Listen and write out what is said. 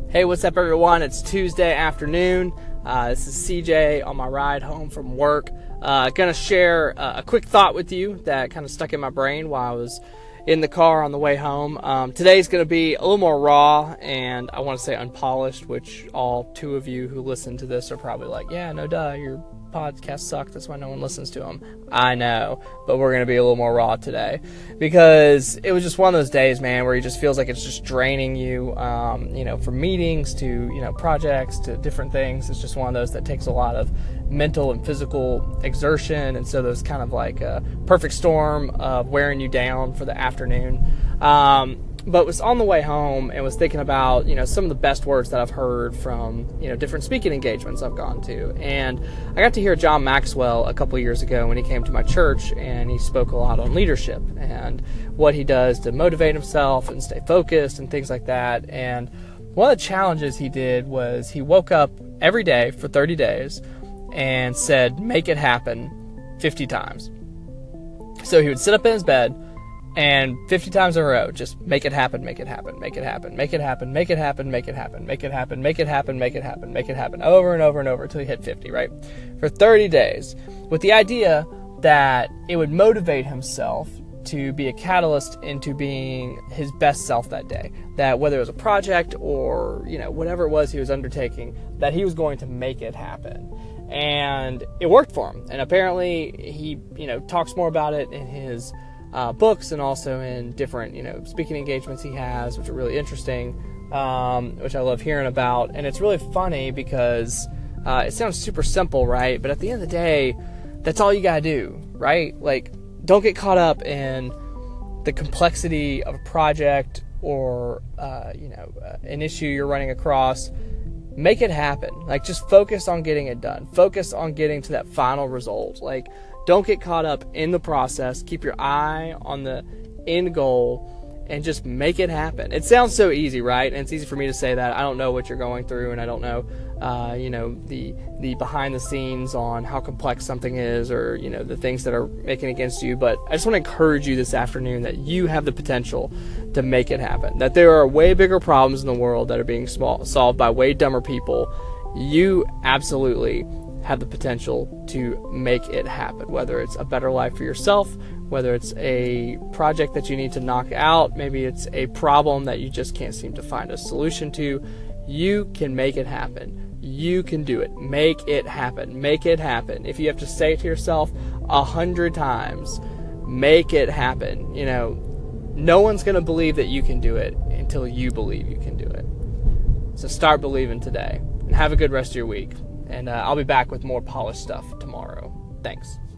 Hey, what's up, everyone? It's Tuesday afternoon. This is CJ on my ride home from work. Gonna share a quick thought with you that kind of stuck in my brain while I was in the car on the way home. Today's gonna be a little more raw and I want to say unpolished, which all two of you who listen to this are probably like, yeah, no duh, your podcasts suck, that's why no one listens to them. I know, but we're going to be a little more raw today because it was just one of those days, man, where it just feels like it's just draining you, from meetings to, projects to different things. It's just one of those that takes a lot of mental and physical exertion, and so there's kind of like a perfect storm of wearing you down for the afternoon. But was on the way home and was thinking about, some of the best words that I've heard from, different speaking engagements I've gone to. And I got to hear John Maxwell a couple of years ago when he came to my church, and he spoke a lot on leadership and what he does to motivate himself and stay focused and things like that. And one of the challenges he did was he woke up every day for 30 days and said, make it happen 50 times. So he would sit up in his bed and 50 times in a row, just make it happen, make it happen, make it happen, make it happen, make it happen, make it happen, make it happen, make it happen, make it happen, make it happen, over and over and over until he hit 50, right? For 30 days, with the idea that it would motivate himself to be a catalyst into being his best self that day. That whether it was a project or, whatever it was he was undertaking, that he was going to make it happen. And it worked for him. And apparently he, talks more about it in his books and also in different, speaking engagements he has, which are really interesting, which I love hearing about. And it's really funny because it sounds super simple, right? But at the end of the day, that's all you gotta do, right? Like, don't get caught up in the complexity of a project or, an issue you're running across. Make it happen. Like, just focus on getting it done. Focus on getting to that final result. Like, don't get caught up in the process. Keep your eye on the end goal and just make it happen. It sounds so easy, right? And it's easy for me to say that. I don't know what you're going through, and I don't know, the behind the scenes on how complex something is, or, the things that are making against you. But I just want to encourage you this afternoon that you have the potential to make it happen. That there are way bigger problems in the world that are being solved by way dumber people. You absolutely have the potential to make it happen, whether it's a better life for yourself, whether it's a project that you need to knock out, maybe it's a problem that you just can't seem to find a solution to. You can make it happen. You can do it. Make it happen. Make it happen. If you have to say it to yourself 100 times, make it happen. No one's going to believe that you can do it until you believe you can do it. So start believing today, and have a good rest of your week. And I'll be back with more polished stuff tomorrow. Thanks.